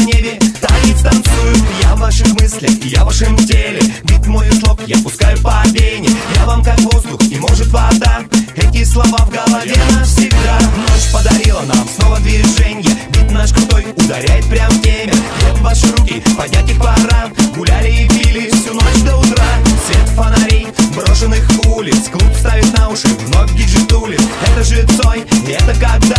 небе танец танцую. Я в ваших мыслях, я в вашем теле. Бит мой слог, я пускаю по вене. Я вам как воздух и может вода. Эти слова в голове навсегда. Ночь подарила нам снова движение. Бит наш крутой ударяет прям в теме. Где в ваши руки, поднять их пора. Гуляли и пили всю ночь до утра. Свет фонарей, брошенных улиц. Клуб ставит на уши, вновь диджей тулит. Это же Цой, и это когда